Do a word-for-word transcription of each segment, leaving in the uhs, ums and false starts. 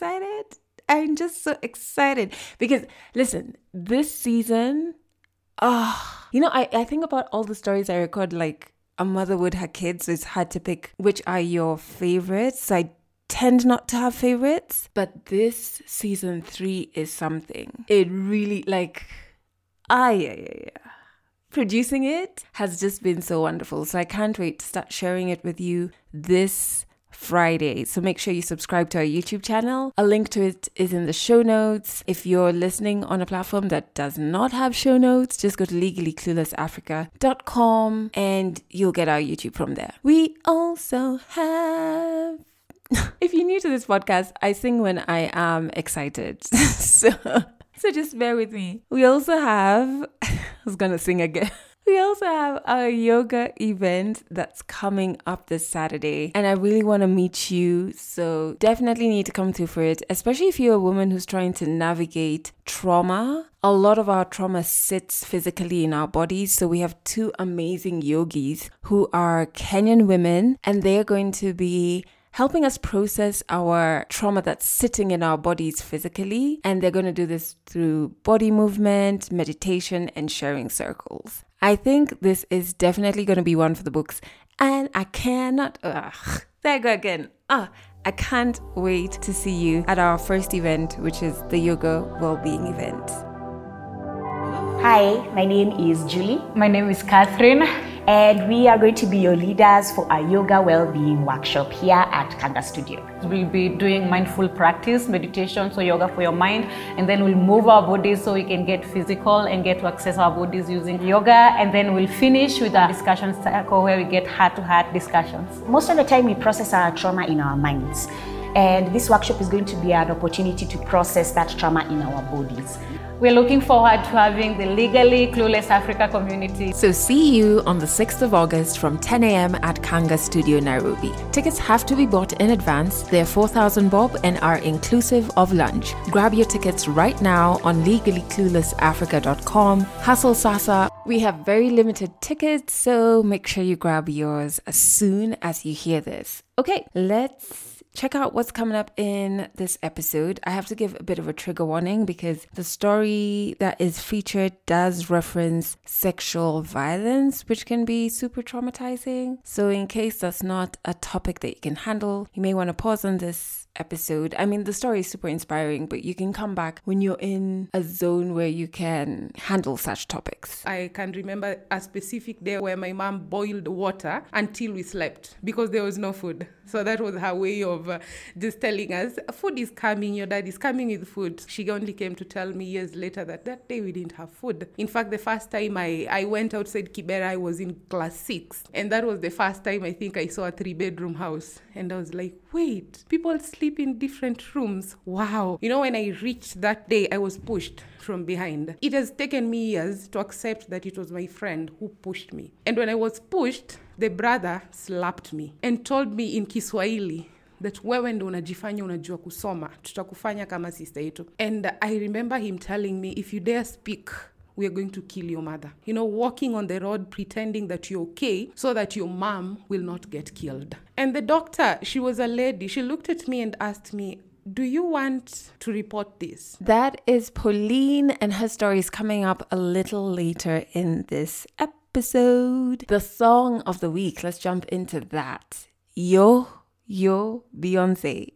excited. I'm just so excited because, listen, this season, oh, you know, I, I think about all the stories I record, like a mother with her kids. So it's hard to pick which are your favorites. So I tend not to have favorites. But this season three is something. It really, like, ah, yeah, yeah, yeah. Producing it has just been so wonderful. So I can't wait to start sharing it with you this Friday. So make sure you subscribe to our YouTube channel. A link to it is in the show notes. If you're listening on a platform that does not have show notes, just go to legally clueless africa dot com and you'll get our YouTube from there. We also have... If you're new to this podcast, I sing when I am excited. so, so just bear with me. We also have... I was going to sing again. We also have a yoga event that's coming up this Saturday, and I really want to meet you, so definitely need to come through for it, especially if you're a woman who's trying to navigate trauma. A lot of our trauma sits physically in our bodies, so we have two amazing yogis who are Kenyan women, and they're going to be helping us process our trauma that's sitting in our bodies physically, and they're going to do this through body movement, meditation, and sharing circles. I think this is definitely going to be one for the books, and I cannot, ugh, there I go again. Ah, I can't wait to see you at our first event, which is the Yoga Wellbeing event. Hi, my name is Julie. My name is Catherine. And we are going to be your leaders for our Yoga Wellbeing workshop here at Kanga Studio. We'll be doing mindful practice, meditation, so yoga for your mind, and then we'll move our bodies so we can get physical and get to access our bodies using yoga, and then we'll finish with a discussion circle where we get heart-to-heart discussions. Most of the time we process our trauma in our minds, and this workshop is going to be an opportunity to process that trauma in our bodies. We're looking forward to having the Legally Clueless Africa community. So see you on the sixth of August from ten a.m. at Kanga Studio, Nairobi. Tickets have to be bought in advance. They're four thousand bob and are inclusive of lunch. Grab your tickets right now on legally clueless africa dot com. Hustle Sasa. We have very limited tickets, so make sure you grab yours as soon as you hear this. Okay, let's check out what's coming up in this episode. I have to give a bit of a trigger warning because the story that is featured does reference sexual violence, which can be super traumatizing. So in case that's not a topic that you can handle, you may want to pause on this episode. I mean, the story is super inspiring, but you can come back when you're in a zone where you can handle such topics. I can remember a specific day where my mom boiled water until we slept because there was no food. So that was her way of uh, just telling us, food is coming, your dad is coming with food. She only came to tell me years later that that day we didn't have food. In fact, the first time I, I went outside Kibera, I was in class six. And that was the first time I think I saw a three-bedroom house. And I was like, wait, people sleep in different rooms. Wow. You know, when I reached that day, I was pushed from behind. It has taken me years to accept that it was my friend who pushed me. And when I was pushed, the brother slapped me and told me in Kiswahili that wewe ndo unajifanya unajua kusoma, tutakufanya kama sister yetu. And I remember him telling me, if you dare speak, we are going to kill your mother. You know, walking on the road pretending that you're okay so that your mom will not get killed. And the doctor, she was a lady, she looked at me and asked me, do you want to report this? That is Pauline, and her story is coming up a little later in this episode. The song of the week, let's jump into that. Yo, Yo, Beyonce.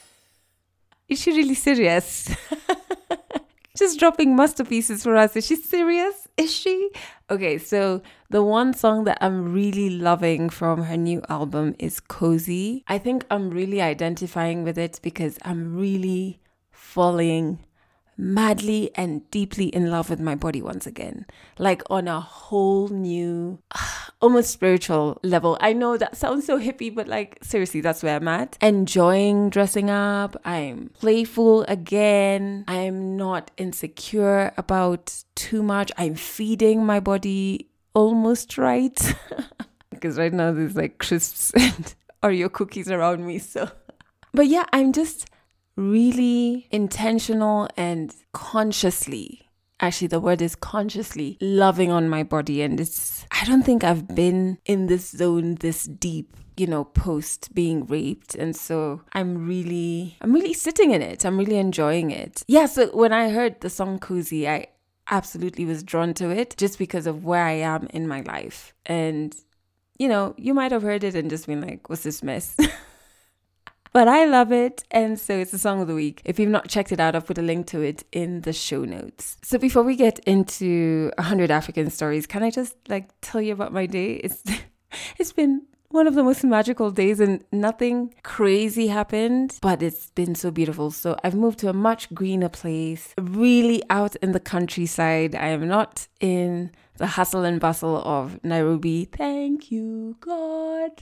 Is she really serious? Just dropping masterpieces for us. Is she serious? Is she? Okay, so the one song that I'm really loving from her new album is Cozy. I think I'm really identifying with it because I'm really falling madly and deeply in love with my body once again. Like on a whole new, almost spiritual level. I know that sounds so hippie, but like seriously, that's where I'm at. Enjoying dressing up. I'm playful again. I'm not insecure about too much. I'm feeding my body almost right. Because right now there's like crisps and Oreo cookies around me. So, but yeah, I'm just really intentional and consciously actually the word is consciously loving on my body. And it's, I don't think I've been in this zone this deep, you know, post being raped. And so I'm really, I'm really sitting in it. I'm really enjoying it. Yeah, so when I heard the song Cozy, I absolutely was drawn to it just because of where I am in my life. And, you know, you might have heard it and just been like, what's this mess? But I love it. And so it's the song of the week. If you've not checked it out, I'll put a link to it in the show notes. So before we get into one hundred African stories, can I just like tell you about my day? It's it's been one of the most magical days and nothing crazy happened, but it's been so beautiful. So I've moved to a much greener place, really out in the countryside. I am not in the hustle and bustle of Nairobi. Thank you, God.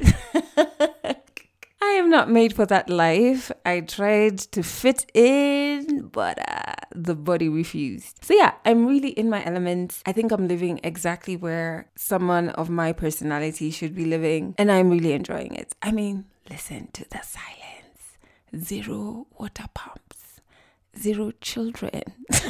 I am not made for that life. I tried to fit in, but uh, the body refused. So yeah, I'm really in my element. I think I'm living exactly where someone of my personality should be living, and I'm really enjoying it. I mean, listen to the silence. Zero water pumps. Zero children.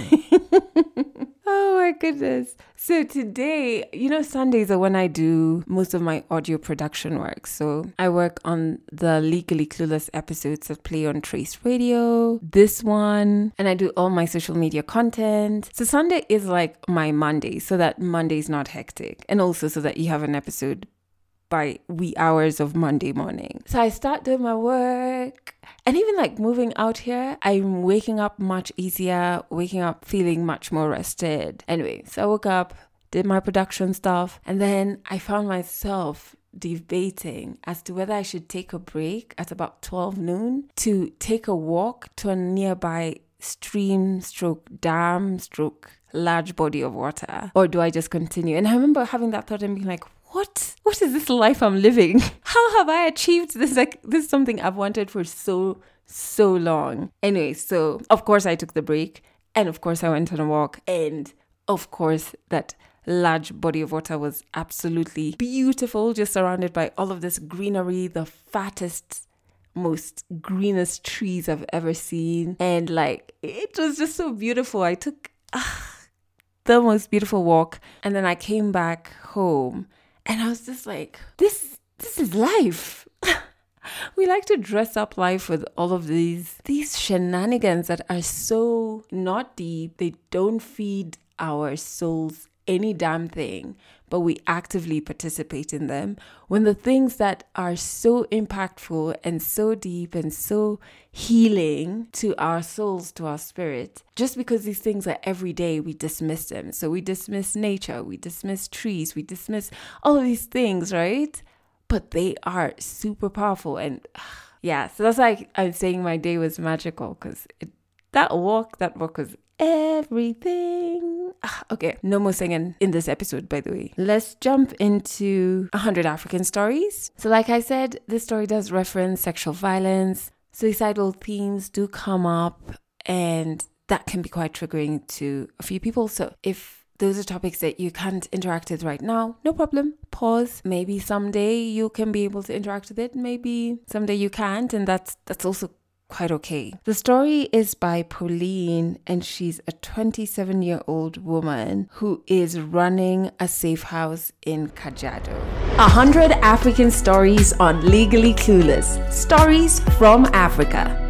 Oh my goodness. So today, you know, Sundays are when I do most of my audio production work. So I work on the Legally Clueless episodes that play on Trace Radio, this one, and I do all my social media content. So Sunday is like my Monday, so that Monday is not hectic. And also so that you have an episode by wee hours of Monday morning. So I start doing my work, and even like moving out here, I'm waking up much easier, waking up feeling much more rested. Anyway, so I woke up, did my production stuff, and then I found myself debating as to whether I should take a break at about twelve noon to take a walk to a nearby stream stroke dam stroke large body of water, or do I just continue? And I remember having that thought and being like, What? What is this life I'm living? How have I achieved this? Like, this is something I've wanted for so, so long. Anyway, so of course I took the break, and of course I went on a walk, and of course that large body of water was absolutely beautiful, just surrounded by all of this greenery, the fattest, most greenest trees I've ever seen. And like, it was just so beautiful. I took ah, the most beautiful walk, and then I came back home. And I was just like, this this is life. We like to dress up life with all of these, these shenanigans that are so not deep. They don't feed our souls any damn thing, but we actively participate in them. When the things that are so impactful and so deep and so healing to our souls, to our spirit, just because these things are every day, we dismiss them. So we dismiss nature, we dismiss trees, we dismiss all of these things, right? But they are super powerful. And yeah, so that's why I'm saying my day was magical, because that walk, that walk was everything. Okay, no more singing in this episode, by the way. Let's jump into one hundred African stories. So like I said, this story does reference sexual violence. Suicidal themes do come up, and that can be quite triggering to a few people. So if those are topics that you can't interact with right now, no problem. Pause. Maybe someday you can be able to interact with it. Maybe someday you can't, and that's that's also quite okay. The story is by Pauline, and she's a twenty-seven-year-old woman who is running a safe house in Kajiado. one hundred African stories on Legally Clueless. Stories from Africa.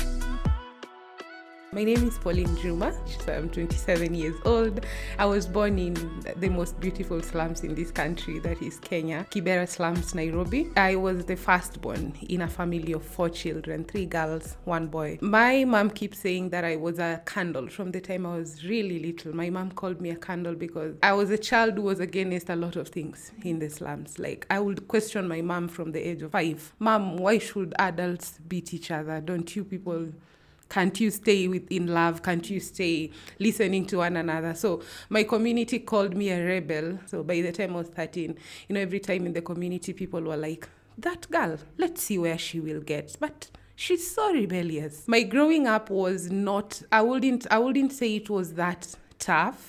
My name is Pauline Juma. I'm twenty-seven years old. I was born in the most beautiful slums in this country, that is Kenya, Kibera slums, Nairobi. I was the firstborn in a family of four children, three girls, one boy. My mom keeps saying that I was a candle from the time I was really little. My mom called me a candle because I was a child who was against a lot of things in the slums. Like, I would question my mom from the age of five. Mom, why should adults beat each other? Don't you people... Can't you stay within love? Can't you stay listening to one another? So my community called me a rebel. So by the time I was thirteen, you know, every time in the community, people were like, that girl, let's see where she will get. But she's so rebellious. My growing up was not, I wouldn't, I wouldn't say it was that tough.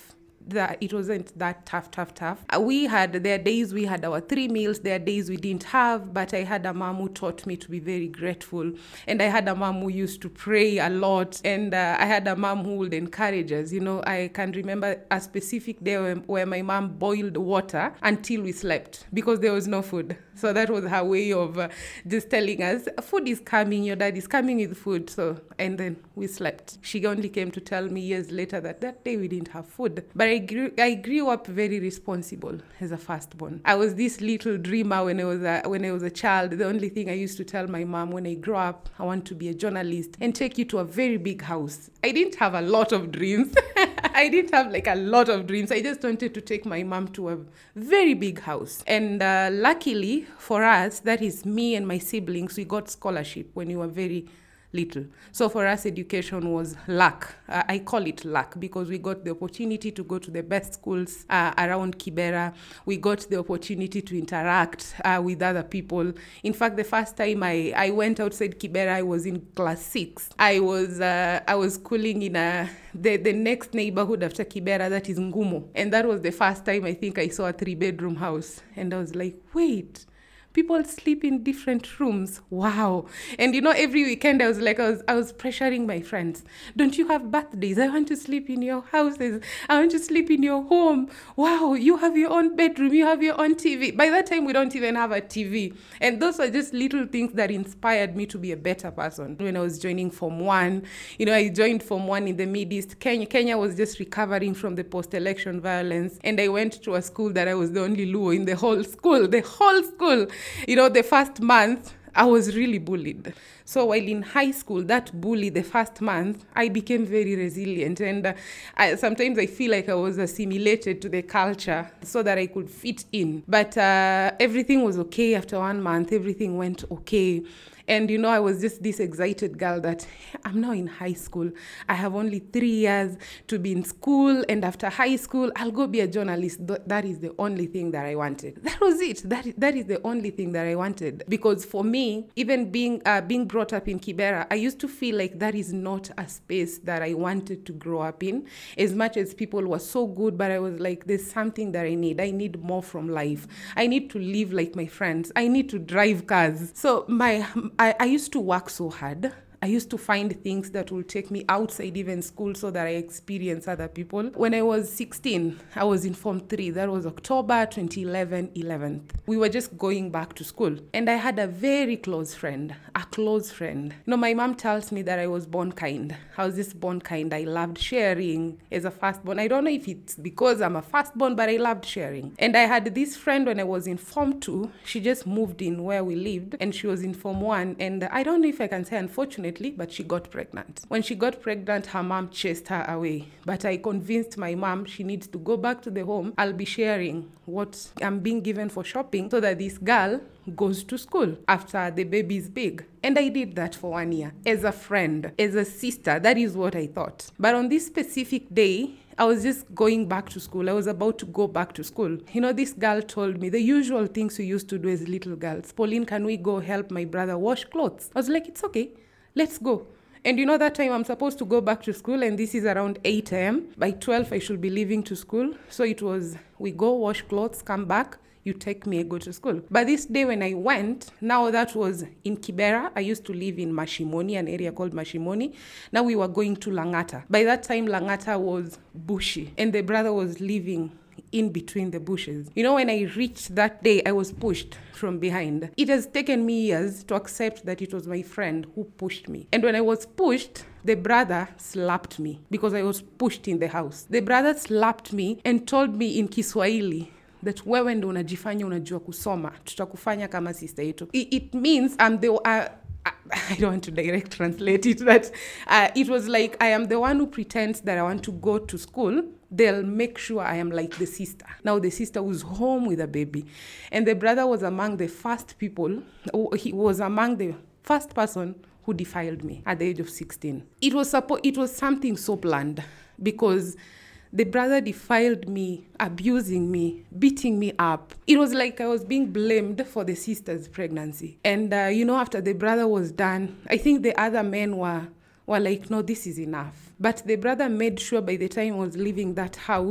that it wasn't that tough, tough, tough. Uh, We had, there are days we had our three meals, there are days we didn't have, but I had a mom who taught me to be very grateful. And I had a mom who used to pray a lot. And uh, I had a mom who would encourage us. You know, I can remember a specific day where, where my mom boiled water until we slept because there was no food. So that was her way of uh, just telling us, food is coming, your dad is coming with food. So, and then we slept. She only came to tell me years later that that day we didn't have food. But I grew, I grew up very responsible as a firstborn. I was this little dreamer when I was a, when I was a child. The only thing I used to tell my mom, when I grow up, I want to be a journalist and take you to a very big house. I didn't have a lot of dreams. I didn't have like a lot of dreams. I just wanted to take my mom to a very big house. And uh, luckily for us, that is me and my siblings, we got scholarship when we were very little. So for us, education was luck. Uh, I call it luck because we got the opportunity to go to the best schools uh, around Kibera. We got the opportunity to interact uh, with other people. In fact, the first time I, I went outside Kibera, I was in class six. I was uh, I was schooling in a, the, the next neighborhood after Kibera, that is Ngumo. And that was the first time I think I saw a three-bedroom house. And I was like, wait, people sleep in different rooms. Wow. And you know, every weekend I was like, I was, I was pressuring my friends. Don't you have birthdays? I want to sleep in your houses. I want to sleep in your home. Wow, you have your own bedroom. You have your own T V. By that time, we don't even have a T V. And those are just little things that inspired me to be a better person. When I was joining Form one, you know, I joined Form one in the Mid-East. Kenya, Kenya was just recovering from the post-election violence. And I went to a school that I was the only Luo in the whole school, the whole school. You know, the first month, I was really bullied. So while in high school, that bully, the first month, I became very resilient. And uh, I, sometimes I feel like I was assimilated to the culture so that I could fit in. But uh, everything was okay after one month. Everything went okay. And, you know, I was just this excited girl that I'm now in high school. I have only three years to be in school. And after high school, I'll go be a journalist. Th- that is the only thing that I wanted. That was it. That, that is the only thing that I wanted. Because for me, even being uh, being brought up in Kibera, I used to feel like that is not a space that I wanted to grow up in. As much as people were so good, but I was like, there's something that I need. I need more from life. I need to live like my friends. I need to drive cars. So my... I, I used to work so hard. I used to find things that will take me outside even school so that I experience other people. When I was sixteen, I was in Form three. That was October twenty eleven, eleventh. We were just going back to school. And I had a very close friend, a close friend. You know, my mom tells me that I was born kind. I was just born kind. I loved sharing as a firstborn. I don't know if it's because I'm a firstborn, but I loved sharing. And I had this friend when I was in Form two. She just moved in where we lived, and she was in Form one. And I don't know if I can say unfortunately, but she got pregnant. When she got pregnant, her mom chased her away. But I convinced my mom she needs to go back to the home. I'll be sharing what I'm being given for shopping so that this girl goes to school after the baby is big. And I did that for one year. As a friend, as a sister, that is what I thought. But on this specific day, I was just going back to school. I was about to go back to school. You know, this girl told me the usual things we used to do as little girls. Pauline, can we go help my brother wash clothes? I was like, it's okay. Let's go. And you know, that time I'm supposed to go back to school, and this is around eight a.m. By twelve, I should be leaving to school. So it was, we go wash clothes, come back, you take me, I go to school. But this day when I went, now that was in Kibera. I used to live in Mashimoni, an area called Mashimoni. Now we were going to Langata. By that time, Langata was bushy, and the brother was living in between the bushes. You know, when I reached that day, I was pushed from behind. It has taken me years to accept that it was my friend who pushed me. And when I was pushed, the brother slapped me because I was pushed in the house. The brother slapped me and told me in Kiswahili that wewe ndo unajifanya unajua kusoma, tutakufanya kama sister yetu. It, it means I'm the... Uh, I don't want to direct translate it, but uh, it was like I am the one who pretends that I want to go to school. They'll make sure I am like the sister. Now the sister was home with a baby. And the brother was among the first people, he was among the first person who defiled me at the age of sixteen. It was suppo- It was something so planned because the brother defiled me, abusing me, beating me up. It was like I was being blamed for the sister's pregnancy. And, uh, you know, after the brother was done, I think the other men were, were like, no, this is enough. But the brother made sure by the time I was leaving that house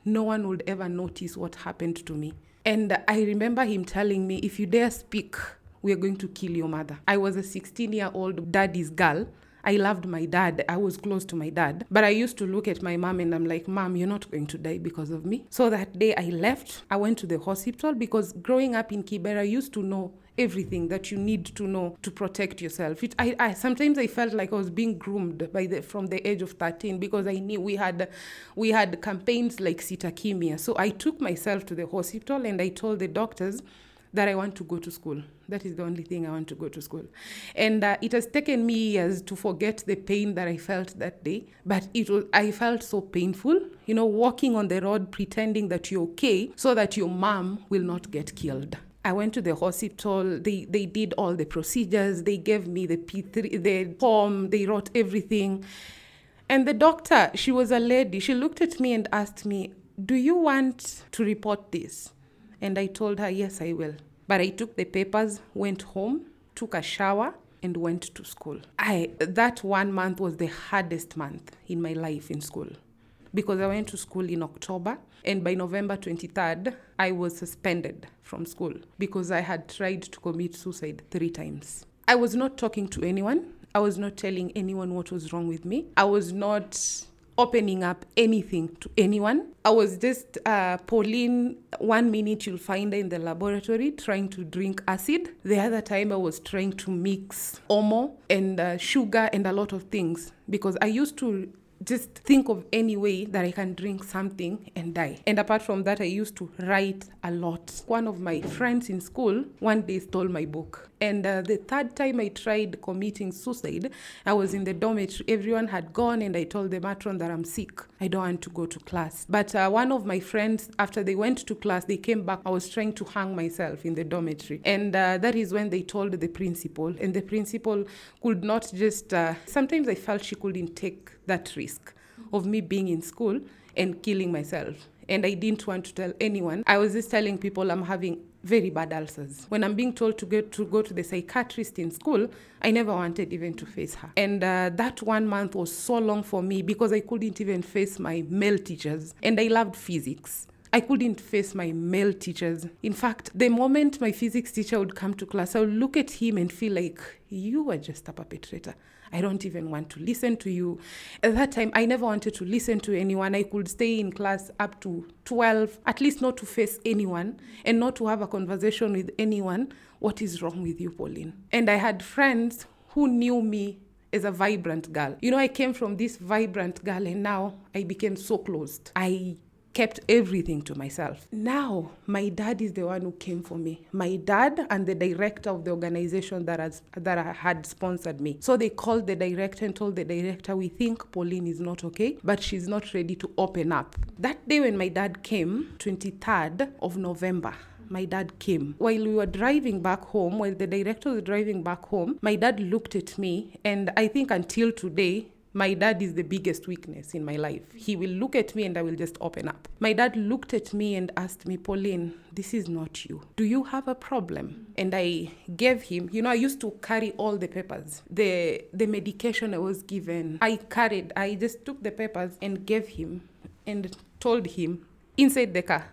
no one would ever notice what happened to me. And I remember him telling me, if you dare speak, we are going to kill your mother. I was a sixteen-year-old daddy's girl. I loved my dad. I was close to my dad. But I used to look at my mom and I'm like, Mom, you're not going to die because of me. So that day I left. I went to the hospital because growing up in Kibera, I used to know everything that you need to know to protect yourself. It, I, I sometimes I felt like I was being groomed by the from the age of thirteen because I knew we had we had campaigns like Sitakimia. So I took myself to the hospital and I told the doctors that I want to go to school. That is the only thing I want to go to school. And uh, it has taken me years to forget the pain that I felt that day. But it was I felt so painful, you know, walking on the road pretending that you're okay so that your mom will not get killed. I went to the hospital. They they did all the procedures. They gave me the P three, the form. They wrote everything. And the doctor, she was a lady. She looked at me and asked me, do you want to report this? And I told her, yes, I will. But I took the papers, went home, took a shower, and went to school. I that one month was the hardest month in my life in school because I went to school in October, and by November twenty-third, I was suspended from school because I had tried to commit suicide three times. I was not talking to anyone. I was not telling anyone what was wrong with me. I was not opening up anything to anyone. I was just uh, Pauline, one minute you'll find her in the laboratory trying to drink acid. The other time I was trying to mix Omo and uh, sugar and a lot of things because I used to just think of any way that I can drink something and die. And apart from that, I used to write a lot. One of my friends in school one day stole my book. And uh, the third time I tried committing suicide, I was in the dormitory. Everyone had gone and I told the matron that I'm sick. I don't want to go to class. But uh, one of my friends, after they went to class, they came back. I was trying to hang myself in the dormitory. And uh, that is when they told the principal. And the principal could not just... Uh, sometimes I felt she couldn't take that risk of me being in school and killing myself. And I didn't want to tell anyone. I was just telling people I'm having very bad ulcers. When I'm being told to get to go to the psychiatrist in school, I never wanted even to face her. And uh, that one month was so long for me because I couldn't even face my male teachers. And I loved physics. I couldn't face my male teachers. In fact, the moment my physics teacher would come to class, I would look at him and feel like, you are just a perpetrator. I don't even want to listen to you. At that time, I never wanted to listen to anyone. I could stay in class up to twelve, at least not to face anyone and not to have a conversation with anyone. What is wrong with you, Pauline? And I had friends who knew me as a vibrant girl. You know, I came from this vibrant girl and now I became so closed. I kept everything to myself. Now, my dad is the one who came for me. My dad and the director of the organization that has that had sponsored me. So they called the director and told the director, we think Pauline is not okay, but she's not ready to open up. That day when my dad came, twenty-third of November, my dad came. While we were driving back home, while the director was driving back home, my dad looked at me, and I think until today, my dad is the biggest weakness in my life. He will look at me and I will just open up. My dad looked at me and asked me, Pauline, this is not you. Do you have a problem? And I gave him, you know, I used to carry all the papers. The the medication I was given, I carried, I just took the papers and gave him and told him inside the car,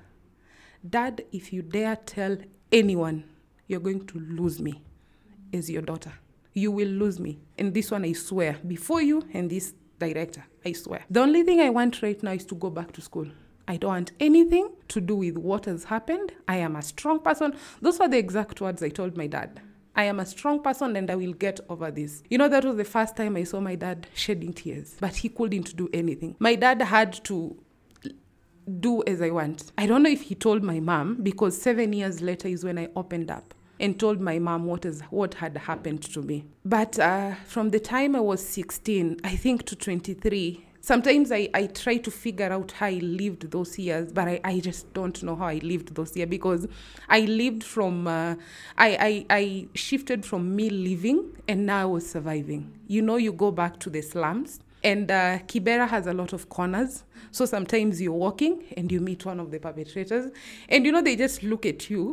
Dad, if you dare tell anyone, you're going to lose me as your daughter. You will lose me. And this one, I swear, before you and this director, I swear. The only thing I want right now is to go back to school. I don't want anything to do with what has happened. I am a strong person. Those are the exact words I told my dad. I am a strong person and I will get over this. You know, that was the first time I saw my dad shedding tears, but he couldn't do anything. My dad had to do as I want. I don't know if he told my mom, because seven years later is when I opened up and told my mom what is what had happened to me. But uh, from the time I was sixteen, I think to twenty-three, sometimes I, I try to figure out how I lived those years, but I, I just don't know how I lived those years because I lived from, uh, I, I, I shifted from me living and now I was surviving. You know, you go back to the slums and uh, Kibera has a lot of corners. So sometimes you're walking and you meet one of the perpetrators and, you know, they just look at you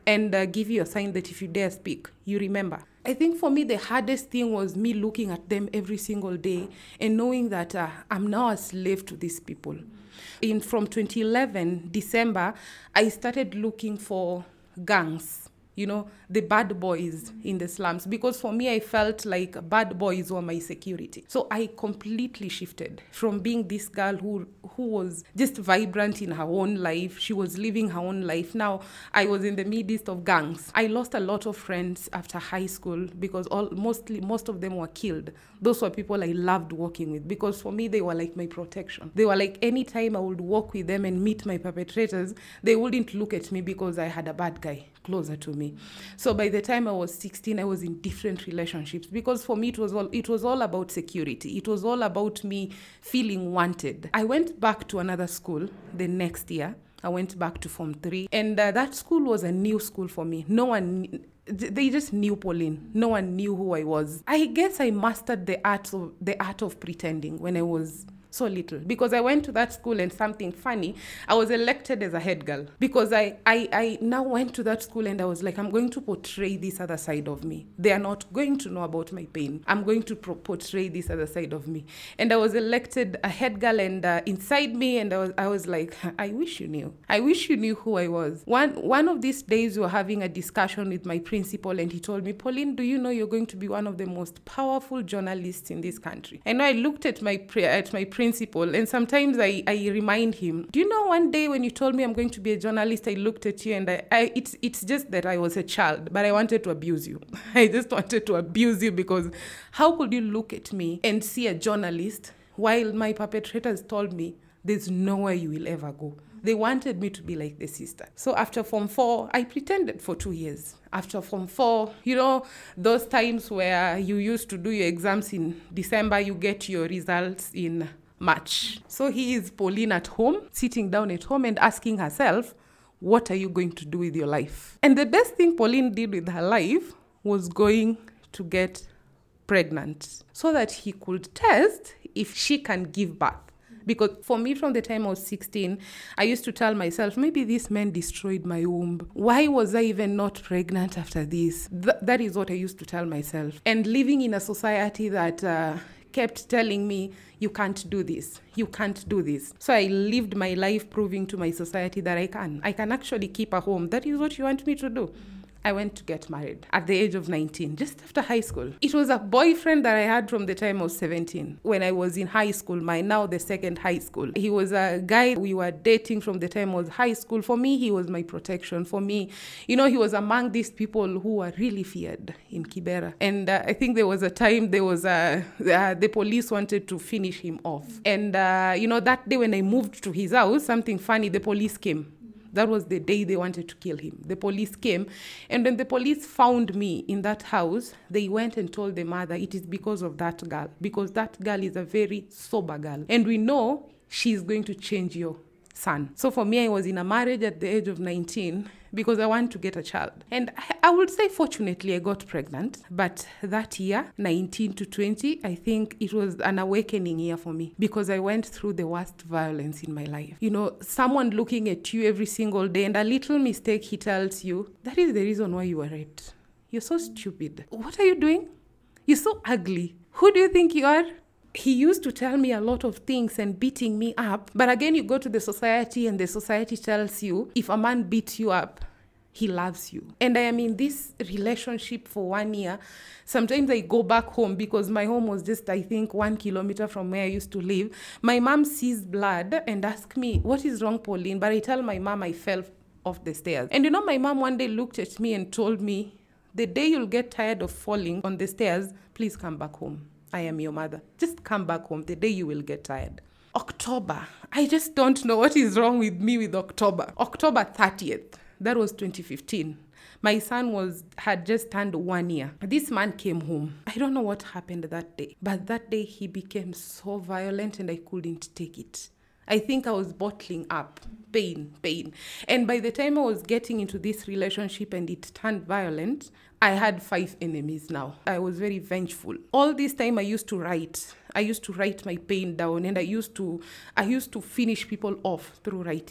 and uh, give you a sign that if you dare speak, you remember. I think for me, the hardest thing was me looking at them every single day and knowing that uh, I'm now a slave to these people. In from twenty eleven, December, I started looking for gangs, you know, the bad boys in the slums. Because for me, I felt like bad boys were my security. So I completely shifted from being this girl who who was just vibrant in her own life. She was living her own life. Now I was in the midst of gangs. I lost a lot of friends after high school because all mostly most of them were killed. Those were people I loved working with because for me, they were like my protection. They were like anytime I would walk with them and meet my perpetrators, they wouldn't look at me because I had a bad guy closer to me. So by the time I was sixteen, I was in different relationships because for me it was all it was all about security. It was all about me feeling wanted. I went back to another school the next year. I went back to Form three, and uh, that school was a new school for me. No one, they just knew Pauline. No one knew who I was. I guess I mastered the art of the art of pretending when I was so little, because I went to that school and something funny, I was elected as a head girl because I, I, I now went to that school and I was like, I'm going to portray this other side of me. They are not going to know about my pain. I'm going to pro- portray this other side of me. And I was elected a head girl, and uh, inside me, and I was, I was like, I wish you knew. I wish you knew who I was. One, one of these days we were having a discussion with my principal, and he told me, Pauline, do you know you're going to be one of the most powerful journalists in this country? And I looked at my pre- at my principal, and sometimes I, I remind him, do you know one day when you told me I'm going to be a journalist, I looked at you and I, I it's it's just that I was a child, but I wanted to abuse you. I just wanted to abuse you because how could you look at me and see a journalist while my perpetrators told me there's nowhere you will ever go? They wanted me to be like the sister. So after Form four, I pretended for two years. After Form four, you know, those times where you used to do your exams in December, you get your results in March. So he is Pauline at home, sitting down at home and asking herself, what are you going to do with your life? And the best thing Pauline did with her life was going to get pregnant so that he could test if she can give birth. Because for me, from the time I was sixteen, I used to tell myself, maybe this man destroyed my womb. Why was I even not pregnant after this? Th- that is what I used to tell myself. And living in a society that uh, kept telling me, you can't do this, you can't do this. So I lived my life proving to my society that I can. I can actually keep a home. That is what you want me to do. I went to get married at the age of nineteen, just after high school. It was a boyfriend that I had from the time I was seventeen, when I was in high school, my now the second high school. He was a guy we were dating from the time I was high school. For me, he was my protection. For me, you know, he was among these people who were really feared in Kibera. And uh, I think there was a time there was a, uh, the police wanted to finish him off. And, uh, you know, that day when I moved to his house, something funny, the police came. That was the day they wanted to kill him. The police came, and when the police found me in that house, they went and told the mother, it is because of that girl, because that girl is a very sober girl. And we know she's going to change your son. So for me, I was in a marriage at the age of nineteen because I want to get a child. And I, I would say, fortunately, I got pregnant. But that year, nineteen to twenty, I think it was an awakening year for me because I went through the worst violence in my life. You know, someone looking at you every single day, and a little mistake he tells you, that is the reason why you were raped. You're so stupid. What are you doing? You're so ugly. Who do you think you are? He used to tell me a lot of things and beating me up. But again, you go to the society and the society tells you, if a man beats you up, he loves you. And I am in this relationship for one year. Sometimes I go back home because my home was just, I think, one kilometer from where I used to live. My mom sees blood and asks me, what is wrong, Pauline? But I tell my mom I fell off the stairs. And you know, my mom one day looked at me and told me, the day you'll get tired of falling on the stairs, please come back home. I am your mother. Just come back home the day you will get tired. October. I just don't know what is wrong with me with October. October thirtieth. That was twenty fifteen. My son was had just turned one year. This man came home. I don't know what happened that day. But that day he became so violent and I couldn't take it. I think I was bottling up pain, pain. And by the time I was getting into this relationship and it turned violent, I had five enemies now. I was very vengeful. All this time I used to write. I used to write my pain down, and I used to I used to finish people off through writing.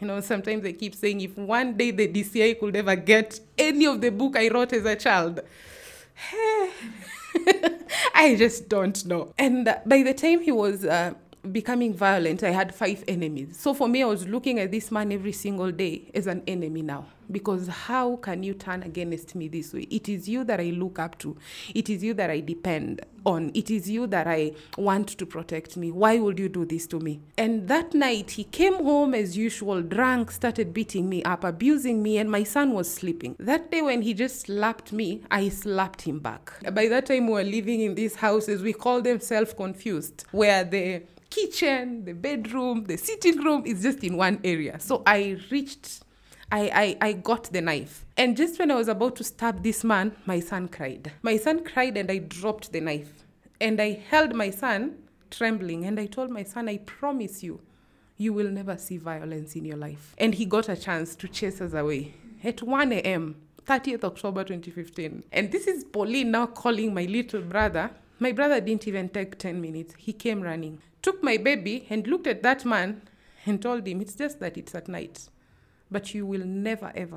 You know, sometimes I keep saying, if one day the D C I could ever get any of the book I wrote as a child, I just don't know. And uh, by the time he was uh, becoming violent, I had five enemies. So for me, I was looking at this man every single day as an enemy now. Because how can you turn against me this way? It is you that I look up to. It is you that I depend on. It is you that I want to protect me. Why would you do this to me? And that night, he came home as usual, drunk, started beating me up, abusing me, and my son was sleeping. That day when he just slapped me, I slapped him back. By that time, we were living in these houses. We call them self-confused, where the kitchen, the bedroom, the sitting room is just in one area. So I reached... I, I, I got the knife. And just when I was about to stab this man, my son cried. My son cried and I dropped the knife. And I held my son, trembling, and I told my son, I promise you, you will never see violence in your life. And he got a chance to chase us away at one a.m., thirtieth October twenty fifteen. And this is Pauline now calling my little brother. My brother didn't even take ten minutes. He came running, took my baby and looked at that man and told him, it's just that it's at night. But you will never, ever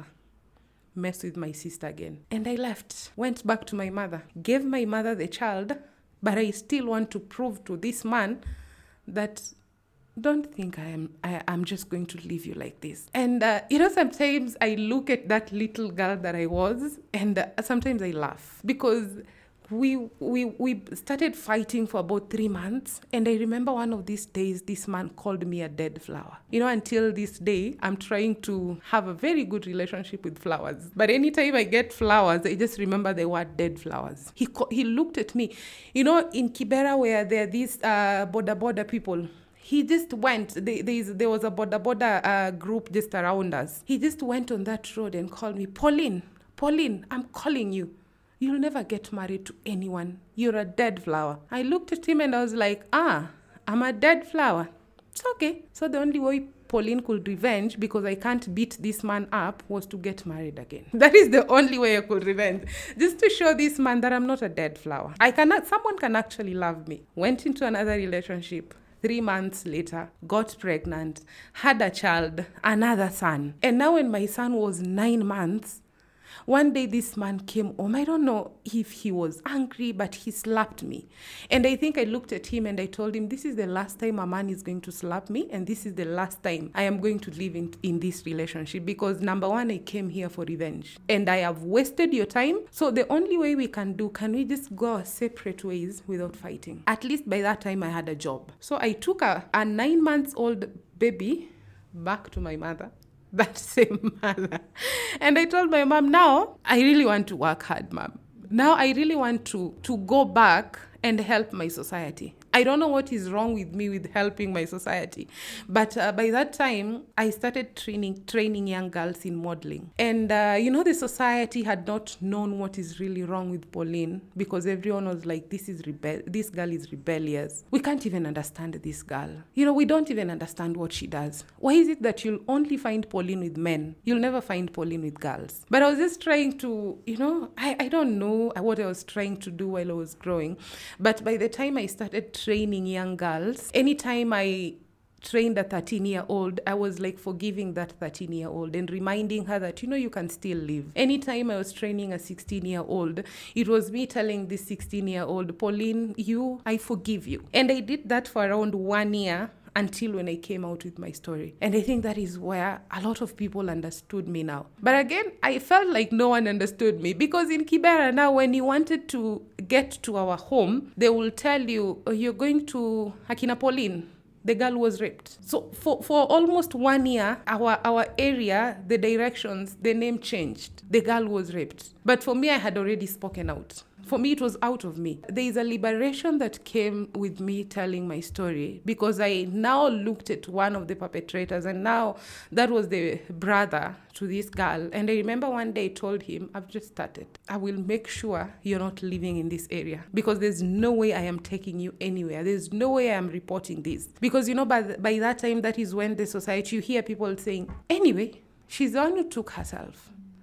mess with my sister again. And I left, went back to my mother, gave my mother the child, but I still want to prove to this man that don't think I am, I, I'm just going to leave you like this. And, uh, you know, sometimes I look at that little girl that I was, and uh, sometimes I laugh because we we we started fighting for about three months. And I remember one of these days, this man called me a dead flower. You know, until this day, I'm trying to have a very good relationship with flowers. But anytime I get flowers, I just remember the word dead flowers. He co- he looked at me. You know, in Kibera, where there are these uh, border border people, he just went, there, there was a border border uh, group just around us. He just went on that road and called me, Pauline, Pauline, I'm calling you. You'll never get married to anyone. You're a dead flower. I looked at him and I was like, ah, I'm a dead flower. It's okay. So the only way Pauline could revenge, because I can't beat this man up, was to get married again. That is the only way I could revenge. Just to show this man that I'm not a dead flower. I cannot, someone can actually love me. Went into another relationship. Three months later, got pregnant, had a child, another son. And now when my son was nine months, one day this man came home. I don't know if he was angry, but he slapped me. And I think I looked at him and I told him, this is the last time a man is going to slap me. And this is the last time I am going to live in, in this relationship. Because number one, I came here for revenge. And I have wasted your time. So the only way we can do, can we just go our separate ways without fighting? At least by that time I had a job. So I took a, a nine months old baby back to my mother. That same mother. And I told my mom, now I really want to work hard, mom. Now I really want to, to go back and help my society. I don't know what is wrong with me with helping my society. But uh, by that time, I started training training young girls in modeling. And, uh, you know, the society had not known what is really wrong with Pauline, because everyone was like, this is rebel. This girl is rebellious. We can't even understand this girl. You know, we don't even understand what she does. Why is it that you'll only find Pauline with men? You'll never find Pauline with girls. But I was just trying to, you know, I, I don't know what I was trying to do while I was growing. But by the time I started training young girls, anytime I trained a thirteen-year-old, I was like forgiving that thirteen-year-old and reminding her that, you know, you can still live. Anytime I was training a sixteen-year-old, it was me telling this sixteen-year-old, Pauline, you, I forgive you. And I did that for around one year. Until when I came out with my story. And I think that is where a lot of people understood me now. But again, I felt like no one understood me, because in Kibera now, when you wanted to get to our home, they will tell you, oh, you're going to Akina Pauline. The girl was raped. So for, for almost one year, our, our area, the directions, the name changed. The girl was raped. But for me, I had already spoken out. For me, it was out of me. There is a liberation that came with me telling my story, because I now looked at one of the perpetrators, and now that was the brother to this girl. And I remember one day I told him, I've just started. I will make sure you're not living in this area, because there's no way I am taking you anywhere. There's no way I am reporting this. Because, you know, by, the, by that time, that is when the society, you hear people saying, anyway, she's the one who took herself.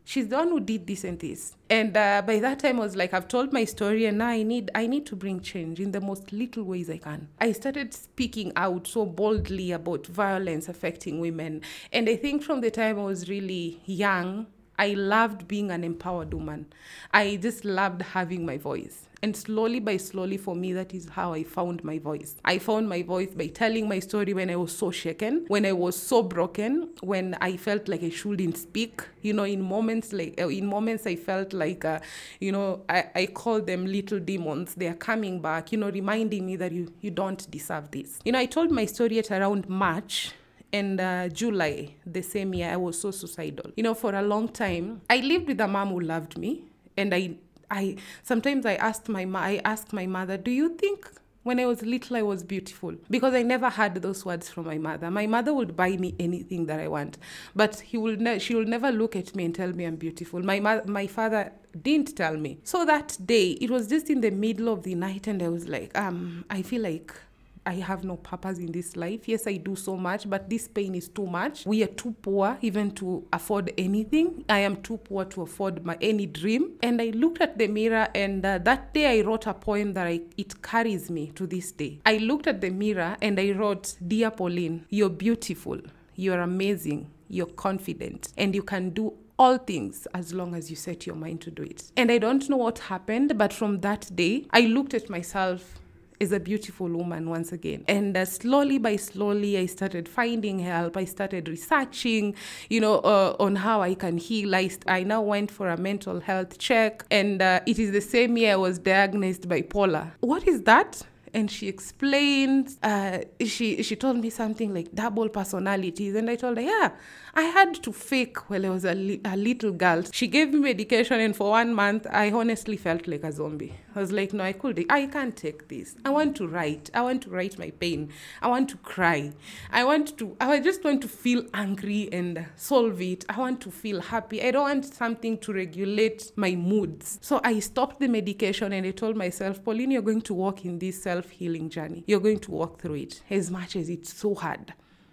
She's the one who did this and this. And uh, by that time, I was like, I've told my story, and now I need I need to bring change in the most little ways I can. I started speaking out so boldly about violence affecting women. And I think from the time I was really young, I loved being an empowered woman. I just loved having my voice. And slowly by slowly, for me, that is how I found my voice. I found my voice by telling my story when I was so shaken, when I was so broken, when I felt like I shouldn't speak. You know, in moments like in moments I felt like, uh, you know, I, I call them little demons. They are coming back, you know, reminding me that you, you don't deserve this. You know, I told my story at around March. And uh, July, the same year, I was so suicidal. You know, for a long time, I lived with a mom who loved me. And I, I sometimes I asked my ma- I asked my mother, do you think when I was little I was beautiful? Because I never had those words from my mother. My mother would buy me anything that I want, but he will ne- she will never look at me and tell me I'm beautiful. My ma- my father didn't tell me. So that day, it was just in the middle of the night, and I was like, um, I feel like I have no purpose in this life. Yes, I do so much, but this pain is too much. We are too poor even to afford anything. I am too poor to afford my any dream. And I looked at the mirror, and uh, that day I wrote a poem that I, it carries me to this day. I looked at the mirror and I wrote, Dear Pauline, you're beautiful, you're amazing, you're confident, and you can do all things as long as you set your mind to do it. And I don't know what happened, but from that day, I looked at myself is a beautiful woman once again. And uh, slowly by slowly, I started finding help. I started researching, you know, uh, on how I can heal. I, st- I now went for a mental health check. And uh, it is the same year I was diagnosed bipolar. What is that? And she explained, uh, she she told me something like double personalities. And I told her, yeah, I had to fake while I was a, li- a little girl. She gave me medication, and for one month, I honestly felt like a zombie. I was like, no, I could, I can't take this. I want to write. I want to write my pain. I want to cry. I want to, I just want to feel angry and solve it. I want to feel happy. I don't want something to regulate my moods. So I stopped the medication, and I told myself, Pauline, you're going to walk in this self-healing journey. You're going to walk through it, as much as it's so hard.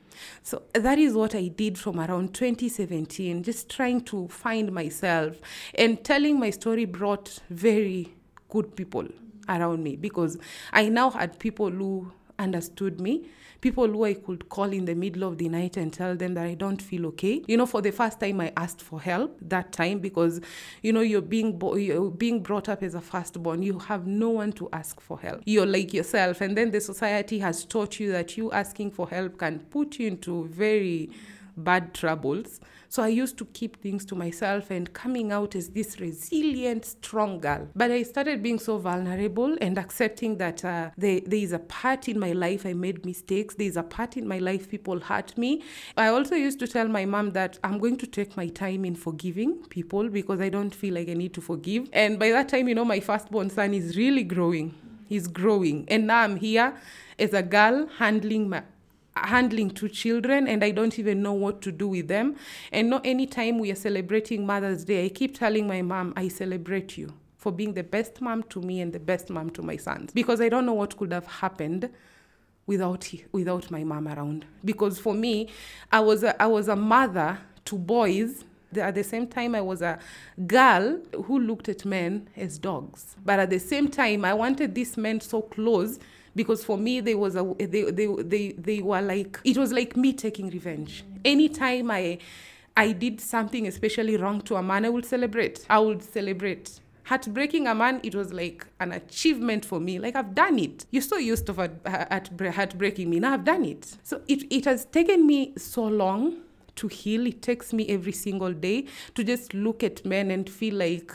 So that is what I did from around twenty seventeen, just trying to find myself, and telling my story brought very good people around me, because I now had people who understood me, people who I could call in the middle of the night and tell them that I don't feel okay. You know, for the first time I asked for help that time, because, you know, you're being bo- you're being brought up as a firstborn. You have no one to ask for help. You're like yourself. And then the society has taught you that you asking for help can put you into very bad troubles. So I used to keep things to myself and coming out as this resilient, strong girl. But I started being so vulnerable and accepting that uh, there, there is a part in my life I made mistakes. There is a part in my life people hurt me. I also used to tell my mom that I'm going to take my time in forgiving people, because I don't feel like I need to forgive. And by that time, you know, my firstborn son is really growing. He's growing. And now I'm here as a girl handling my handling two children, and I don't even know what to do with them. And not any time we are celebrating Mother's Day, I keep telling my mom, I celebrate you for being the best mom to me and the best mom to my sons, because I don't know what could have happened without without my mom around. Because for me, I was a, I was a mother to boys. At the same time, I was a girl who looked at men as dogs. But at the same time, I wanted these men so close, because for me, they was a they they they they were like, it was like me taking revenge. Anytime I I did something especially wrong to a man, I would celebrate. I would celebrate. Heartbreaking a man, it was like an achievement for me. Like, I've done it. You're so used to at heartbreaking me. Now I've done it. So it, it has taken me so long to heal. It takes me every single day to just look at men and feel like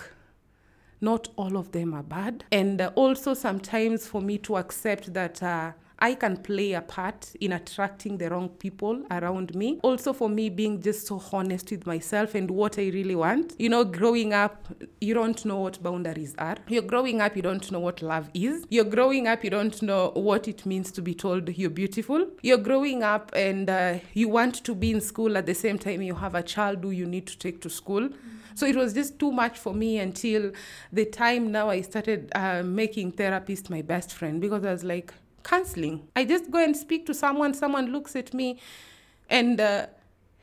not all of them are bad. And uh, also sometimes for me to accept that uh, I can play a part in attracting the wrong people around me. Also for me being just so honest with myself and what I really want. You know, growing up, you don't know what boundaries are. You're growing up, you don't know what love is. You're growing up, you don't know what it means to be told you're beautiful. You're growing up and uh, you want to be in school at the same time you have a child who you need to take to school. So it was just too much for me until the time now I started uh, making therapist my best friend, because I was like, counseling. I just go and speak to someone, someone looks at me and uh,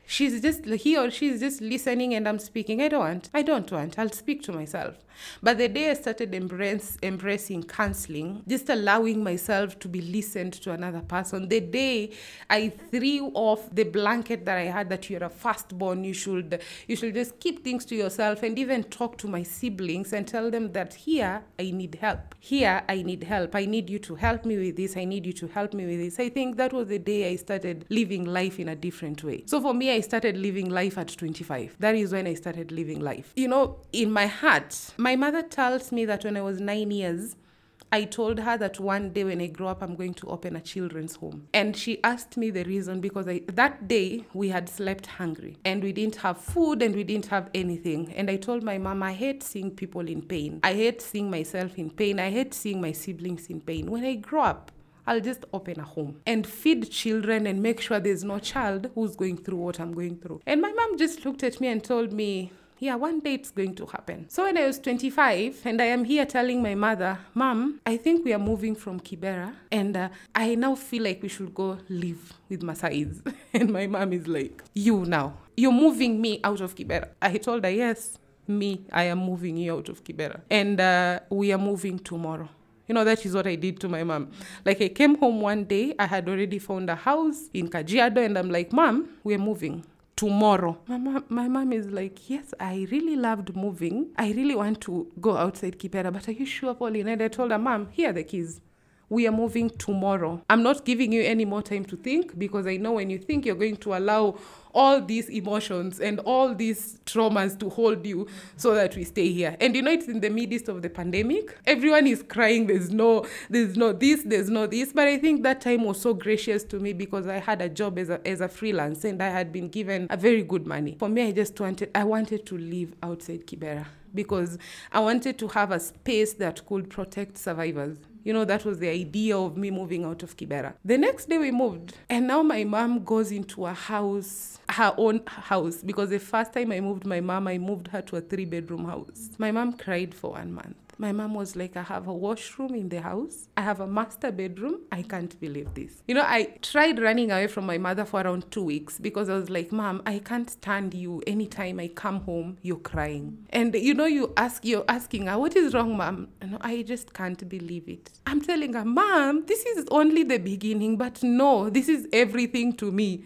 she's just, he or she is just listening and I'm speaking. I don't want. I don't want. I'll speak to myself. But the day I started embrace, embracing counseling, just allowing myself to be listened to another person, the day I threw off the blanket that I had that you're a firstborn, you should you should just keep things to yourself, and even talk to my siblings and tell them that here I need help. Here I need help. I need you to help me with this. I need you to help me with this. I think that was the day I started living life in a different way. So for me, I started living life at twenty-five. That is when I started living life. You know, in my heart, my mother tells me that when I was nine years, I told her that one day when I grow up, I'm going to open a children's home. And she asked me the reason, because I, that day we had slept hungry and we didn't have food and we didn't have anything. And I told my mom, I hate seeing people in pain. I hate seeing myself in pain. I hate seeing my siblings in pain. When I grow up, I'll just open a home and feed children and make sure there's no child who's going through what I'm going through. And my mom just looked at me and told me, yeah, one day it's going to happen. So when I was twenty-five, and I am here telling my mother, Mom, I think we are moving from Kibera, and uh, I now feel like we should go live with Masais. And my mom is like, you now, you're moving me out of Kibera. I told her, yes, me, I am moving you out of Kibera. And uh, we are moving tomorrow. You know, that is what I did to my mom. Like, I came home one day, I had already found a house in Kajiado, and I'm like, Mom, we're moving tomorrow. My mom, my mom is like, yes, I really loved moving. I really want to go outside Kibera, but are you sure, Pauline? And I told her, Mom, here are the keys. We are moving tomorrow. I'm not giving you any more time to think, because I know when you think, you're going to allow all these emotions and all these traumas to hold you so that we stay here. And you know, it's in the midst of the pandemic. Everyone is crying. There's no, there's no this, there's no this. But I think that time was so gracious to me, because I had a job as a, as a freelance, and I had been given a very good money. For me, I just wanted, I wanted to live outside Kibera, because I wanted to have a space that could protect survivors. You know, that was the idea of me moving out of Kibera. The next day we moved, and now my mom goes into a house, her own house, because the first time I moved my mom, I moved her to a three-bedroom house. My mom cried for one month. My mom was like, I have a washroom in the house. I have a master bedroom. I can't believe this. You know, I tried running away from my mother for around two weeks because I was like, Mom, I can't stand you. Anytime I come home, you're crying. And, you know, you ask, you're asking her, what is wrong, Mom? No, I just can't believe it. I'm telling her, Mom, this is only the beginning, but no, this is everything to me.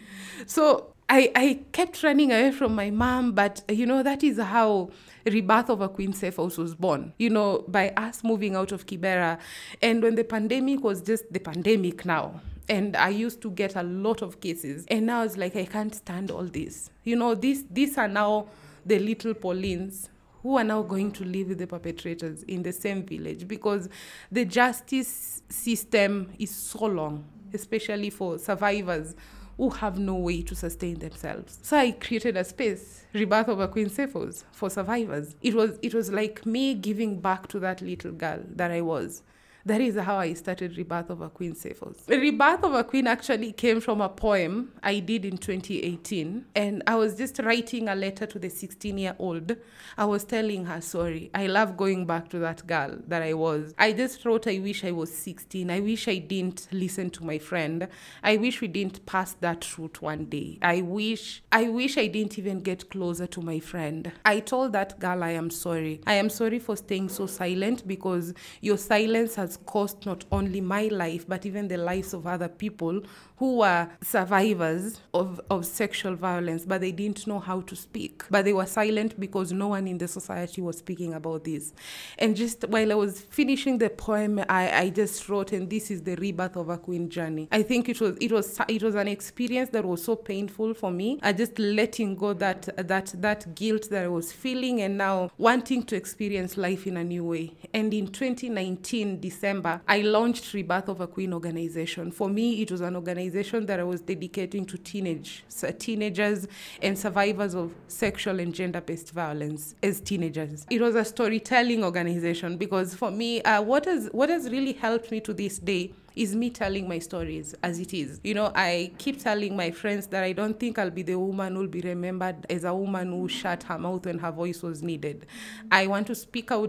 So I, I kept running away from my mom, but, you know, that is how Rebirth of a Queen Cephals was born, you know, by us moving out of Kibera. And when the pandemic was just the pandemic now, and I used to get a lot of cases, and now it's like, I can't stand all this. You know, this, these are now the little Paulines who are now going to live with the perpetrators in the same village, because the justice system is so long, especially for survivors who have no way to sustain themselves. So I created a space, Rebirth of a Queen Cephals, for survivors. It was it was like me giving back to that little girl that I was. That is how I started Rebirth of a Queen Cephals. Rebirth of a Queen actually came from a poem I did in twenty eighteen. And I was just writing a letter to the sixteen-year-old. I was telling her, sorry, I love going back to that girl that I was. I just wrote, I wish I was sixteen. I wish I didn't listen to my friend. I wish we didn't pass that route one day. I wish, I wish I didn't even get closer to my friend. I told that girl, I am sorry. I am sorry for staying so silent, because your silence has cost not only my life, but even the lives of other people who were survivors of, of sexual violence, but they didn't know how to speak. But they were silent because no one in the society was speaking about this. And just while I was finishing the poem, I, I just wrote, and this is the rebirth of a queen journey. I think it was it was it was an experience that was so painful for me. I just letting go that that that guilt that I was feeling, and now wanting to experience life in a new way. And in twenty nineteen, December, I launched Rebirth of a Queen organization. For me, it was an organization that I was dedicating to teenage, so teenagers and survivors of sexual and gender-based violence as teenagers. It was a storytelling organization, because for me, uh, what has what has really helped me to this day is me telling my stories as it is. You know, I keep telling my friends that I don't think I'll be the woman who'll be remembered as a woman who shut her mouth when her voice was needed. I want to speak out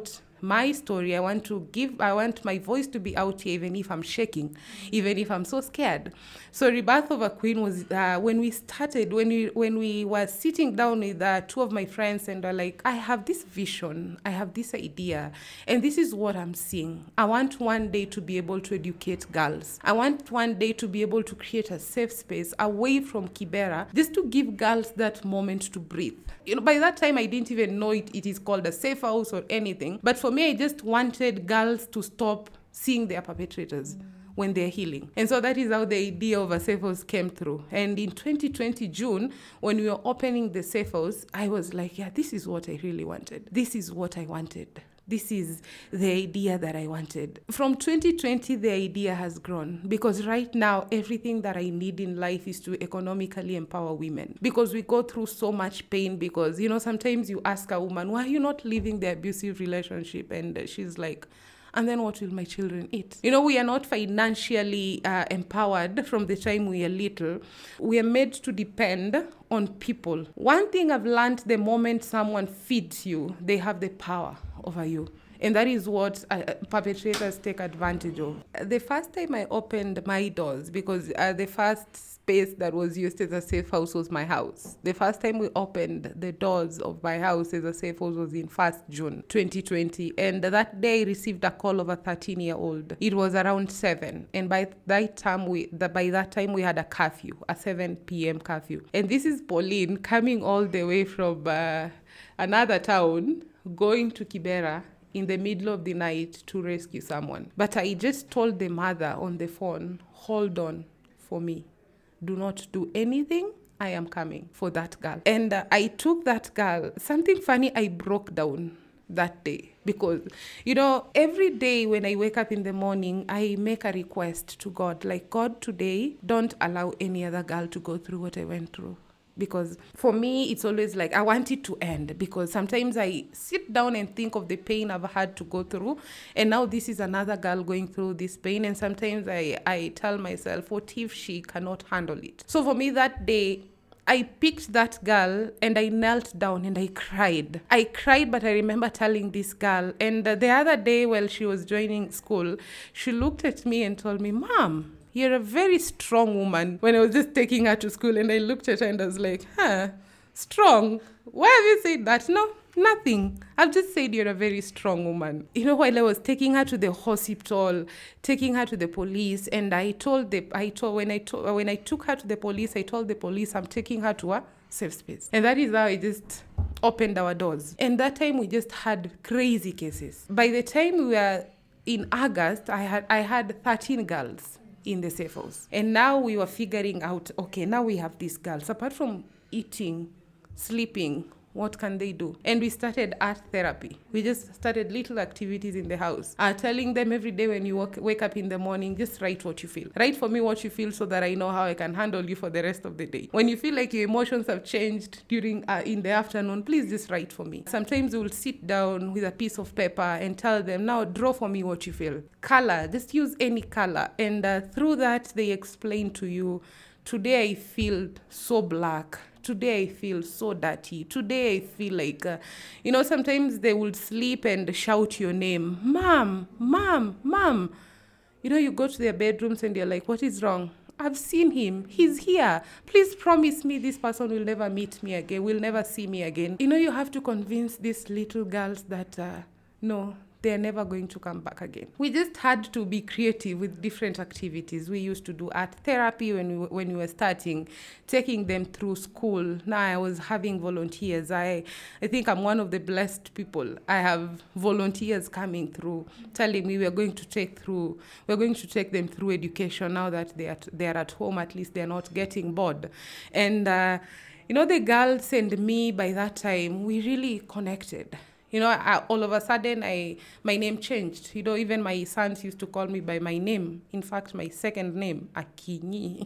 my story. I want to give, I want my voice to be out here, even if I'm shaking, even if I'm so scared. So Rebirth of a Queen was uh, when we started, when we when we were sitting down with uh, two of my friends, and were like, I have this vision, I have this idea, and this is what I'm seeing. I want one day to be able to educate girls. I want one day to be able to create a safe space away from Kibera, just to give girls that moment to breathe. You know, by that time, I didn't even know it, it is called a safe house or anything. But for me, I just wanted girls to stop seeing their perpetrators mm. when they're healing. And so that is how the idea of a safe house came through. And in twenty twenty, June, when we were opening the safe house, I was like, yeah, this is what I really wanted. This is what I wanted. This is the idea that I wanted. From twenty twenty, the idea has grown, because right now, everything that I need in life is to economically empower women. Because we go through so much pain, because, you know, sometimes you ask a woman, why are you not leaving the abusive relationship? And she's like, and then what will my children eat? You know, we are not financially uh, empowered from the time we are little. We are made to depend on people. One thing I've learned, the moment someone feeds you, they have the power over you. And that is what uh, perpetrators take advantage of. The first time I opened my doors, because uh, the first space that was used as a safe house was my house. The first time we opened the doors of my house as a safe house was in first June twenty twenty. And that day I received a call of a thirteen-year-old. It was around seven. And by that time, we the, by that time we had a curfew, a seven p.m. curfew. And this is Pauline coming all the way from uh, another town, going to Kibera in the middle of the night to rescue someone. But I just told the mother on the phone, hold on for me. Do not do anything. I am coming for that girl. And uh, I took that girl. Something funny, I broke down that day. Because, you know, every day when I wake up in the morning, I make a request to God. Like, God, today, don't allow any other girl to go through what I went through. Because for me, it's always like, I want it to end. Because sometimes I sit down and think of the pain I've had to go through. And now this is another girl going through this pain. And sometimes I, I tell myself, what if she cannot handle it? So for me that day, I picked that girl and I knelt down and I cried. I cried, but I remember telling this girl. And uh, the other day while she was joining school, she looked at me and told me, Mom, you're a very strong woman. When I was just taking her to school, and I looked at her and I was like, huh, strong? Why have you said that? No, nothing. I've just said you're a very strong woman. You know, while I was taking her to the hospital, taking her to the police, and I told the, I told, when I to, when I took her to the police, I told the police I'm taking her to a safe space. And that is how I just opened our doors. And that time we just had crazy cases. By the time we were in August, I had I had thirteen girls in the safe house. And now we were figuring out, okay, now we have these girls. Apart from eating, sleeping, what can they do? And we started art therapy. We just started little activities in the house. Uh, telling them every day when you walk, wake up in the morning, just write what you feel. Write for me what you feel so that I know how I can handle you for the rest of the day. When you feel like your emotions have changed during uh, in the afternoon, please just write for me. Sometimes we'll sit down with a piece of paper and tell them, now draw for me what you feel. Color, just use any color. And uh, through that, they explain to you, today I feel so black. Today I feel so dirty. Today I feel like, uh, you know, sometimes they will sleep and shout your name. Mom, mom, mom. You know, you go to their bedrooms and you're like, what is wrong? I've seen him. He's here. Please promise me this person will never meet me again, will never see me again. You know, you have to convince these little girls that, uh, no, they're never going to come back again. We just had to be creative with different activities. We used to do art therapy when we when we were starting, taking them through school. Now I was having volunteers. I I think I'm one of the blessed people. I have volunteers coming through, telling me we're going to take through, we're going to take them through education now that they are they're at home. At least they're not getting bored. And uh, you know, the girls and me by that time, we really connected. You know, I, all of a sudden, I my name changed. You know, even my sons used to call me by my name. In fact, my second name, Akinyi.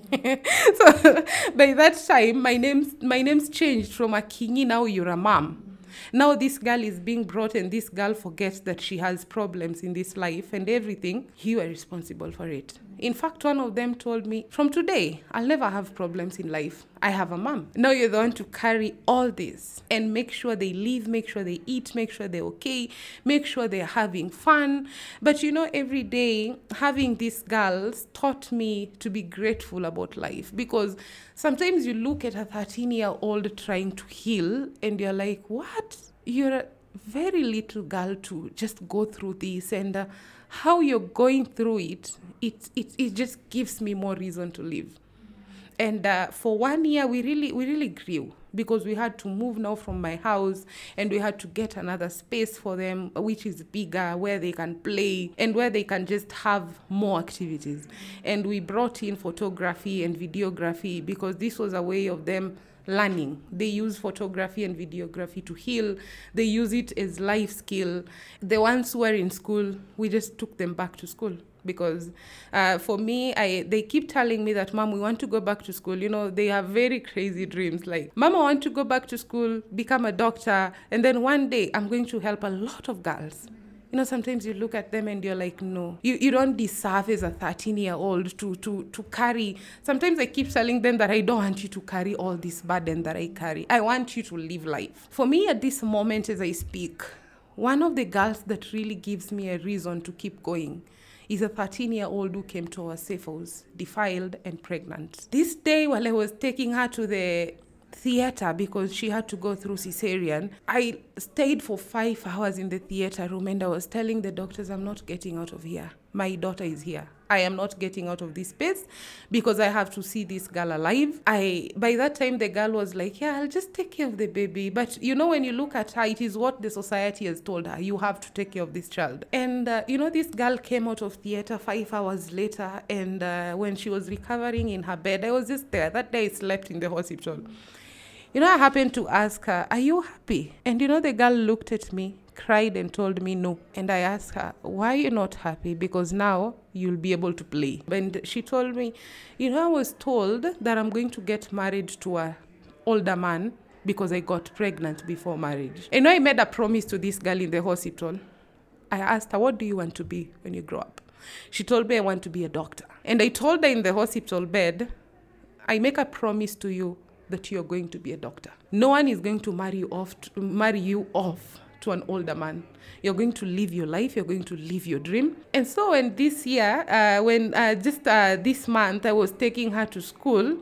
So by that time, my name's, my name's changed from Akinyi, now you're a mom. Now this girl is being brought and this girl forgets that she has problems in this life and everything. You are responsible for it. In fact, one of them told me, from today, I'll never have problems in life. I have a mom. Now you're the one to carry all this and make sure they live, make sure they eat, make sure they're okay, make sure they're having fun. But you know, every day having these girls taught me to be grateful about life, because sometimes you look at a thirteen-year-old trying to heal and you're like, what? You're a very little girl to just go through this, and uh, how you're going through it, it, it, it just gives me more reason to live. And uh, for one year, we really we really grew, because we had to move now from my house, and we had to get another space for them, which is bigger, where they can play and where they can just have more activities. And we brought in photography and videography, because this was a way of them learning. They use photography and videography to heal. They use it as life skill. The ones who are in school, we just took them back to school. Because uh, for me, I they keep telling me that, Mom, we want to go back to school. You know, they have very crazy dreams. Like, Mom, I want to go back to school, become a doctor, and then one day I'm going to help a lot of girls. You know, sometimes you look at them and you're like, no, you, you don't deserve as a thirteen-year-old to, to, to carry. Sometimes I keep telling them that I don't want you to carry all this burden that I carry. I want you to live life. For me, at this moment as I speak, one of the girls that really gives me a reason to keep going is a thirteen-year-old who came to our safe house, defiled and pregnant. This day, while I was taking her to the theater because she had to go through cesarean, I stayed for five hours in the theater room, and I was telling the doctors, I'm not getting out of here. My daughter is here. I am not getting out of this space because I have to see this girl alive. I by that time, the girl was like, yeah, I'll just take care of the baby. But you know, when you look at her, it is what the society has told her. You have to take care of this child. And uh, you know, this girl came out of theater five hours later, and uh, when she was recovering in her bed, I was just there. That day I slept in the hospital. You know, I happened to ask her, are you happy? And you know, the girl looked at me, cried and told me no. And I asked her, why are you not happy? Because now you'll be able to play. And she told me, you know, I was told that I'm going to get married to an older man because I got pregnant before marriage. And I made a promise to this girl in the hospital. I asked her, what do you want to be when you grow up? She told me, I want to be a doctor. And I told her in the hospital bed, I make a promise to you that you're going to be a doctor. No one is going to marry you off to, marry you off to an older man. You're going to live your life. You're going to live your dream. And so when this year, uh, when uh, just uh, this month, I was taking her to school,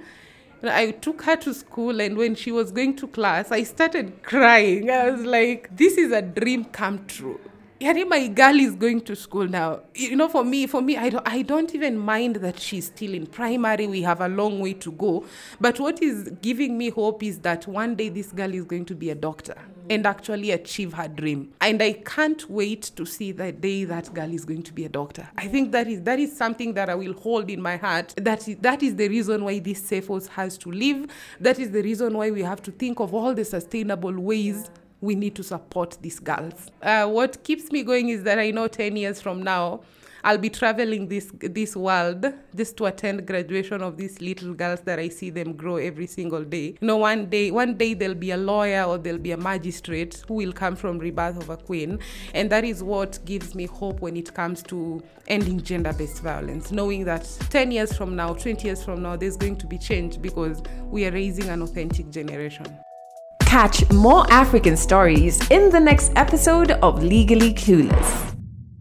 I took her to school, and when she was going to class, I started crying. I was like, this is a dream come true. Yani, my girl is going to school now. You know, for me, for me, I don't, I don't even mind that she's still in primary. We have a long way to go. But what is giving me hope is that one day this girl is going to be a doctor and actually achieve her dream. And I can't wait to see the day that girl is going to be a doctor. I think that is that is something that I will hold in my heart. That is, that is the reason why this safe house has to live. That is the reason why we have to think of all the sustainable ways we need to support these girls. Uh, what keeps me going is that I know ten years from now, I'll be traveling this this world just to attend graduation of these little girls that I see them grow every single day. You know, one day, one day there'll be a lawyer or there'll be a magistrate who will come from Rebirth of a Queen. And that is what gives me hope when it comes to ending gender-based violence, knowing that ten years from now, twenty years from now, there's going to be change because we are raising an authentic generation. Catch more African stories in the next episode of Legally Clueless.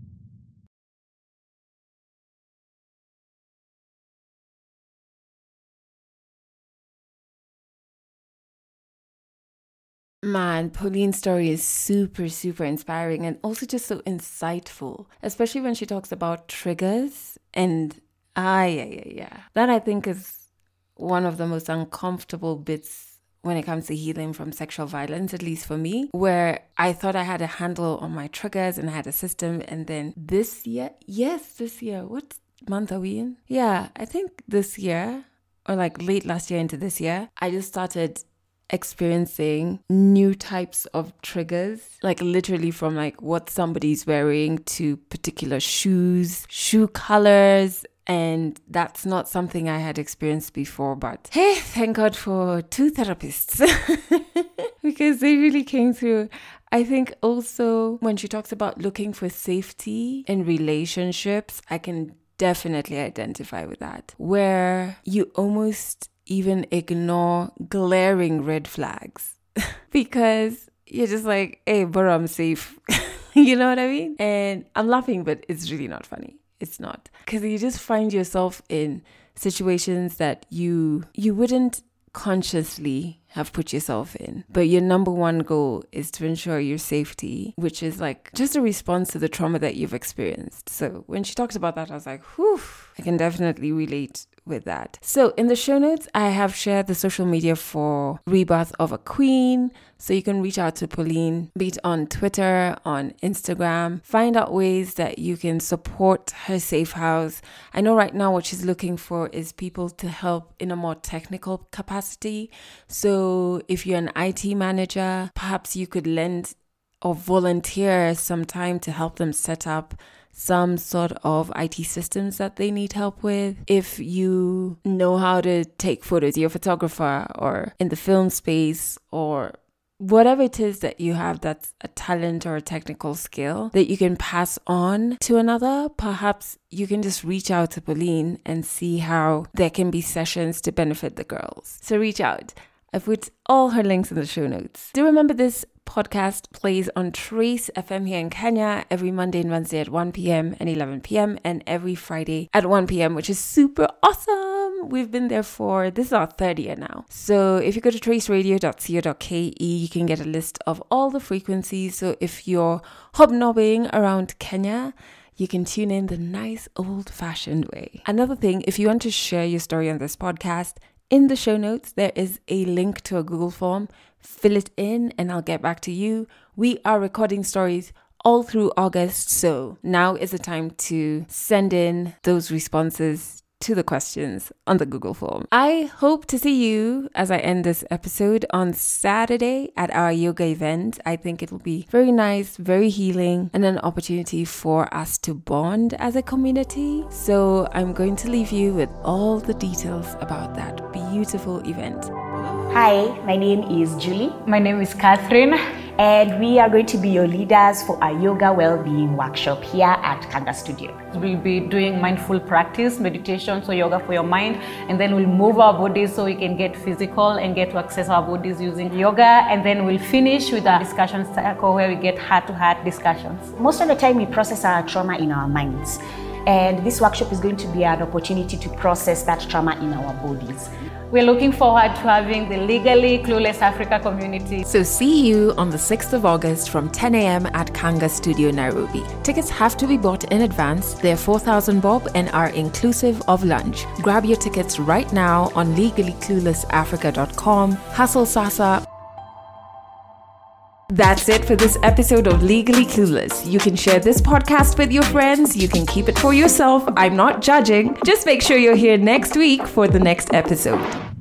Man, Pauline's story is super, super inspiring and also just so insightful, especially when she talks about triggers. And ah, yeah, yeah, yeah. That I think is one of the most uncomfortable bits when it comes to healing from sexual violence, at least for me, where I thought I had a handle on my triggers and I had a system. And then this year, yes, this year, what month are we in? Yeah, I think this year, or like late last year into this year, I just started experiencing new types of triggers, like literally from like what somebody's wearing to particular shoes, shoe colors. And that's not something I had experienced before, but hey, thank God for two therapists because they really came through. I think also when she talks about looking for safety in relationships, I can definitely identify with that, where you almost even ignore glaring red flags because you're just like, hey, but I'm safe. You know what I mean? And I'm laughing, but it's really not funny. It's not. Because you just find yourself in situations that you you wouldn't consciously have put yourself in. But your number one goal is to ensure your safety, which is like just a response to the trauma that you've experienced. So when she talked about that, I was like, whew, I can definitely relate with that. So in the show notes, I have shared the social media for Rebirth of a Queen. So you can reach out to Pauline, be it on Twitter, on Instagram, find out ways that you can support her safe house. I know right now what she's looking for is people to help in a more technical capacity. So if you're an I T manager, perhaps you could lend or volunteer some time to help them set up some sort of I T systems that they need help with. If you know how to take photos, you're a photographer or in the film space or whatever it is that you have that's a talent or a technical skill that you can pass on to another, perhaps you can just reach out to Pauline and see how there can be sessions to benefit the girls. So reach out. I've put all her links in the show notes. Do remember this podcast plays on Trace F M here in Kenya every Monday and Wednesday at one p.m. and eleven p.m. and every Friday at one p.m., which is super awesome. We've been there for, this is our third year now. So if you go to trace radio dot co dot k e, you can get a list of all the frequencies. So if you're hobnobbing around Kenya, you can tune in the nice old-fashioned way. Another thing, if you want to share your story on this podcast, in the show notes, there is a link to a Google form. Fill it in and I'll get back to you. We are recording stories all through August, so now is the time to send in those responses to the questions on the Google form. I hope to see you as I end this episode on Saturday at our yoga event. I think it will be very nice, very healing, and an opportunity for us to bond as a community. So I'm going to leave you with all the details about that beautiful event. Hi, my name is Julie. My name is Catherine. And we are going to be your leaders for our yoga well-being workshop here at Kanga Studio. We'll be doing mindful practice, meditation, so yoga for your mind, and then we'll move our bodies so we can get physical and get to access our bodies using yoga, and then we'll finish with a discussion circle where we get heart-to-heart discussions. Most of the time we process our trauma in our minds, and this workshop is going to be an opportunity to process that trauma in our bodies. We're looking forward to having the Legally Clueless Africa community. So see you on the sixth of August from ten a.m. at Kanga Studio, Nairobi. Tickets have to be bought in advance. They're four thousand bob and are inclusive of lunch. Grab your tickets right now on legally clueless africa dot com. Hustle Sasa. That's it for this episode of Legally Clueless. You can share this podcast with your friends. You can keep it for yourself. I'm not judging. Just make sure you're here next week for the next episode.